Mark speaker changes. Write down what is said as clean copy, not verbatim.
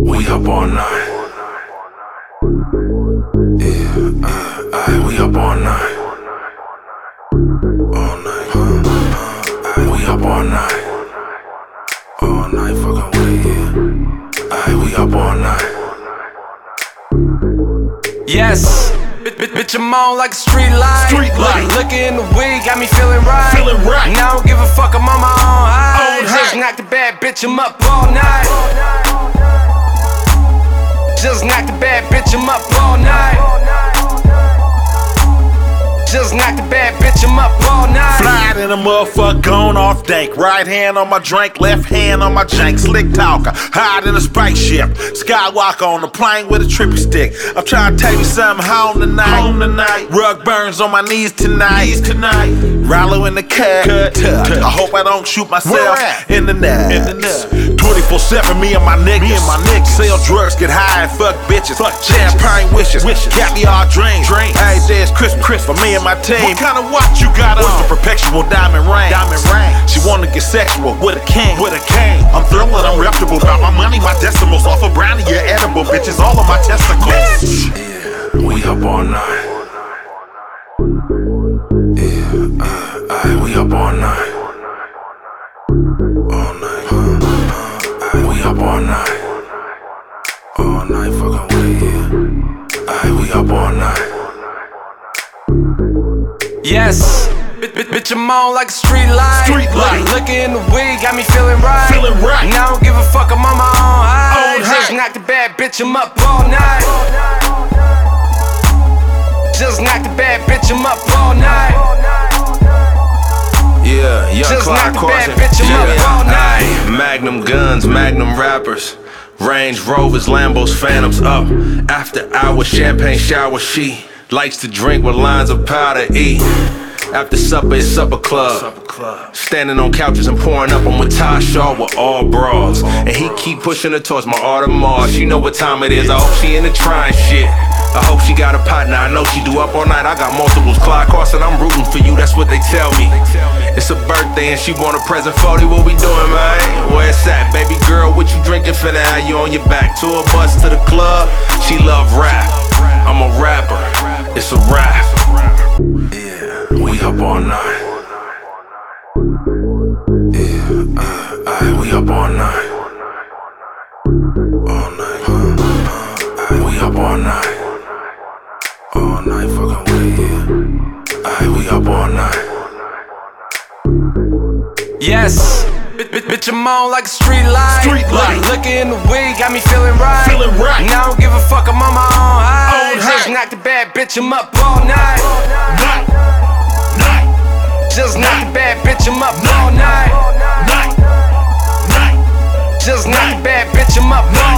Speaker 1: We up all night. Yeah, we up all night. All night, we up all night. All night fucking with it, yeah. We up all night. Yes, bitch, I'm on like a street light. Look in the weed, got me feeling right. Now I don't give a fuck, I'm on my own high. Just knocked the bad bitch, I'm up all night. Just knocked the bad bitch, I'm up all night. Just knocked the bad bitch, I'm up all night.
Speaker 2: Fly in a motherfucker, gone off dank. Right hand on my drink, left hand on my jank. Slick talker, hide in a spaceship. Skywalker on the plane with a trippy stick. I'm trying to take me something home tonight. Rug burns on my knees tonight. Rollo in the cut. I hope I don't shoot myself in the nuts. 24/7, me and my niggas. Sell drugs, get high and fuck bitches. Champagne wishes, caviar dreams. Every day is Christmas for me and my team. What kind of watch you got on? The perpetual diamond ring. She wanna get sexual with a king. I'm thrilled, I'm reputable about my money, my decimals. Off a brownie, you're edible, bitches, all of my testicles.
Speaker 1: Yeah, we up all night. Yeah, we up all night. All night, we up all night. All night fucking with it, yeah. We up all night. Yes, bitch, I'm on like a street light. Look in the weed, got me feeling right. Now I don't give a fuck, I'm on my own high. Just knocked the bad bitch, I'm up all night. Just knocked the bad bitch, I'm up all night.
Speaker 3: Yeah, young
Speaker 1: Just
Speaker 3: Clyde
Speaker 1: knocked the bad
Speaker 3: Carson.
Speaker 1: bitch, I'm up all night.
Speaker 3: Magnum guns, Magnum rappers, Range Rovers, Lambos, Phantoms up. After hours, champagne shower, she likes to drink with lines of powder E. After supper, it's supper club. Standing on couches and pouring up. I'm with Tasha with all bras. And he keep pushing her towards my Audemars. She know what time it is, I hope she into trying shit. I hope she got a partner, I know she do up all night. I got multiples, Clyde Carson, I'm rooting for you, that's what they tell me. It's a birthday and she want a present 40, what we doing, man? Where it's at, baby girl, what you drinking for now? You on your back, tour bus to the club, she love rap. I'm a rapper, it's a rap.
Speaker 1: Yeah, we up all night. Yeah, we up all night. All night, we up all night. All night fucking with it, yeah. We up all night. Yes, bitch, I'm on like a street light. Look in the weed, got me feeling right. Now I don't give a fuck, I'm on my own high. Just knocked the bad bitch, I'm up all night. Just knocked the bad bitch, I'm up all night. Just knocked the bad bitch, I'm up all night.